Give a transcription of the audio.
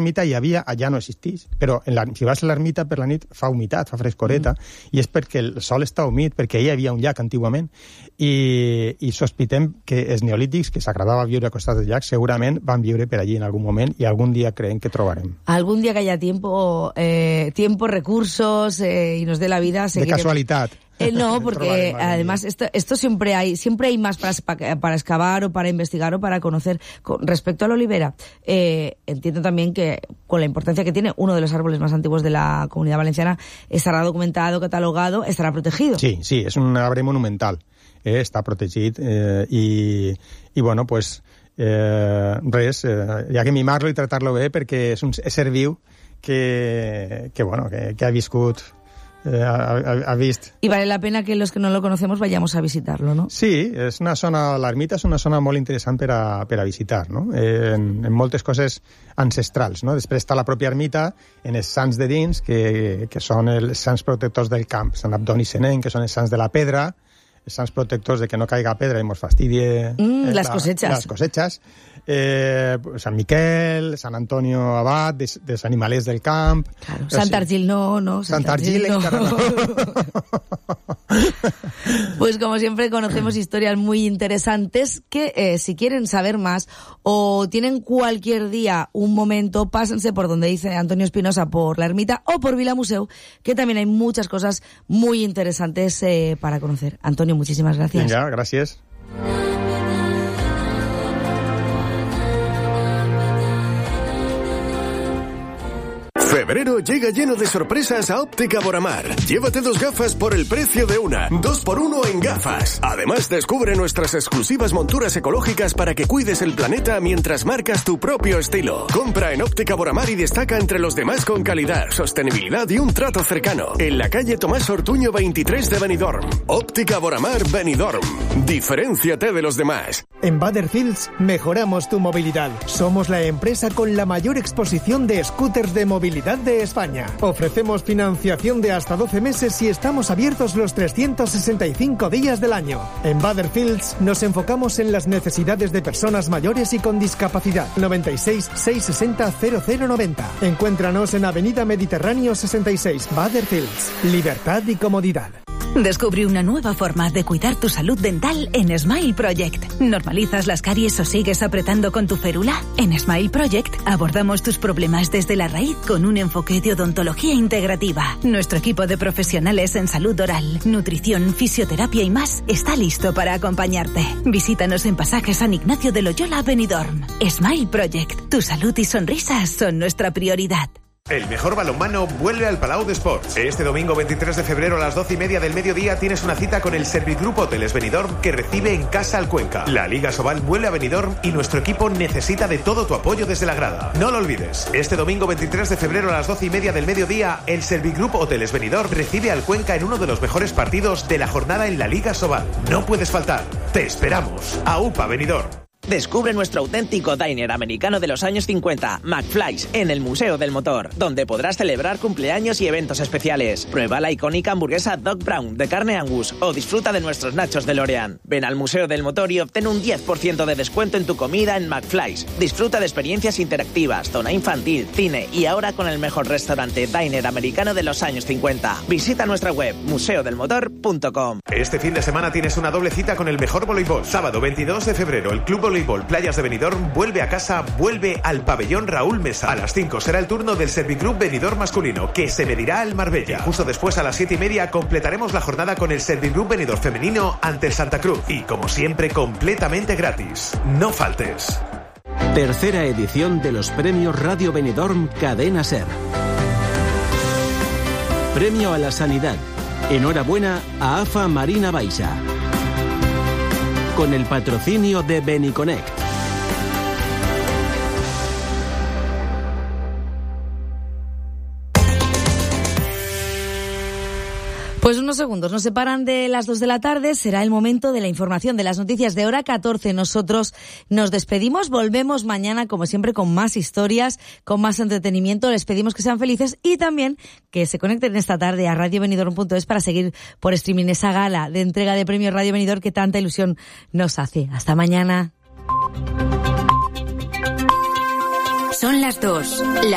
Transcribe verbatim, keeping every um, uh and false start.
l'ermita hi havia, ja no existeix, però en la, si vas a l'ermita per la nit fa humitat, fa frescoreta, mm. i és perquè el sol està humit, perquè hi havia un llac antigament, i, i sospitem que els neolítics, que s'agradava viure a costat del llac, segurament van viure per allí en algun moment i algun dia creiem que trobarem. Algún día que haya tiempo, eh, tiempo, recursos eh, y nos dé la vida... De casualidad. Eh, no, porque además esto, esto siempre hay siempre hay más para, para excavar o para investigar o para conocer. Con respecto a la olivera, eh, entiendo también que con la importancia que tiene uno de los árboles más antiguos de la Comunidad Valenciana, estará documentado, catalogado, estarà protegido. Sí, sí, és un arbre monumental, eh, està protegit eh, i, i bueno, pues eh, res, eh, hi ha que mimar-lo i tractar-lo bé perquè és un ésser viu que, que bueno, que, que ha viscut Eh, ha, ha, ha vist. Y vale la pena que los que no lo conocemos vayamos a visitarlo, ¿no? Sí, és una zona, l'ermita és una zona molt interessant per a, per a visitar, no? Eh, en, en moltes coses ancestrals, no? Després està la pròpia ermita, en els sants de dins, que, que són els sants protectors del camp, Sant Abdoni i Senén, que són els sants de la pedra, els sants protectors de que no caiga pedra i mos fastidie mm, eh, las cosechas. Las cosechas. Eh, Sant Miquel, Sant Antonio Abad, de, dels animalers del camp. Claro, Sant Argil no, no. Sant Argil no. no. Pues como siempre conocemos historias muy interesantes que eh, si quieren saber más o tienen cualquier día un momento, pásense por donde dice Antonio Espinosa, por la ermita o por Vila Museu, que también hay muchas cosas muy interesantes eh, para conocer. Antonio, muchísimas gracias. Venga, gracias. Febrero llega lleno de sorpresas a Óptica Boramar. Llévate dos gafas por el precio de una. Dos por uno en gafas. Además, descubre nuestras exclusivas monturas ecológicas para que cuides el planeta mientras marcas tu propio estilo. Compra en Óptica Boramar y destaca entre los demás con calidad, sostenibilidad y un trato cercano. En la calle Tomás Ortuño veintitrés de Benidorm. Óptica Boramar Benidorm. Diferénciate de los demás. En Butterfields mejoramos tu movilidad. Somos la empresa con la mayor exposición de scooters de movilidad de España. Ofrecemos financiación de hasta doce meses y estamos abiertos los trescientos sesenta y cinco días del año. En Butterfields nos enfocamos en las necesidades de personas mayores y con discapacidad. noventa y seis, seiscientos sesenta, cero cero noventa. Encuéntranos en Avenida Mediterráneo sesenta y seis. Butterfields. Libertad y comodidad. Descubre una nueva forma de cuidar tu salud dental en Smile Project. ¿Normalizas las caries o sigues apretando con tu férula? En Smile Project abordamos tus problemas desde la raíz con un enfoque de odontología integrativa. Nuestro equipo de profesionales en salud oral, nutrición, fisioterapia y más está listo para acompañarte. Visítanos en Pasaje San Ignacio de Loyola, Benidorm. Smile Project. Tu salud y sonrisas son nuestra prioridad. El mejor balonmano vuelve al Palau de Sports. Este domingo veintitrés de febrero a las doce y media del mediodía tienes una cita con el Servigroup Hoteles Benidorm que recibe en casa al Cuenca. La Liga Sobal vuelve a Benidorm y nuestro equipo necesita de todo tu apoyo desde la grada. No lo olvides. Este domingo veintitrés de febrero a las doce y media del mediodía el Servigroup Hoteles Benidorm recibe al Cuenca en uno de los mejores partidos de la jornada en la Liga Sobal. No puedes faltar. Te esperamos. AUPA Benidorm. Descubre nuestro auténtico diner americano de los años cincuenta, McFly's, en el Museo del Motor, donde podrás celebrar cumpleaños y eventos especiales. Prueba la icónica hamburguesa Doc Brown de carne Angus o disfruta de nuestros nachos de DeLorean. Ven al Museo del Motor y obtén un diez por ciento de descuento en tu comida en McFly's. Disfruta de experiencias interactivas, zona infantil, cine y ahora con el mejor restaurante diner americano de los años cincuenta. Visita nuestra web museo del motor punto com. Este fin de semana tienes una doble cita con el mejor voleibol. Sábado veintidós de febrero el Club Voleibol Playas de Benidorm vuelve a casa, vuelve al pabellón Raúl Mesa. A las cinco será el turno del Servigroup Benidorm masculino, que se medirá al Marbella. Justo después, a las siete y media, completaremos la jornada con el Servigroup Benidorm femenino ante el Santa Cruz. Y como siempre, completamente gratis. No faltes. Tercera edición de los premios Radio Benidorm Cadena Ser. Premio a la Sanidad. Enhorabuena a AFA Marina Baixa. Con el patrocinio de Beniconnect. Pues unos segundos nos separan de las dos de la tarde, será el momento de la información de las noticias de hora catorce. Nosotros nos despedimos, volvemos mañana como siempre con más historias, con más entretenimiento. Les pedimos que sean felices y también que se conecten esta tarde a radio benidorm punto es para seguir por streaming esa gala de entrega de premios Radio Benidorm que tanta ilusión nos hace. Hasta mañana. Son las dos. La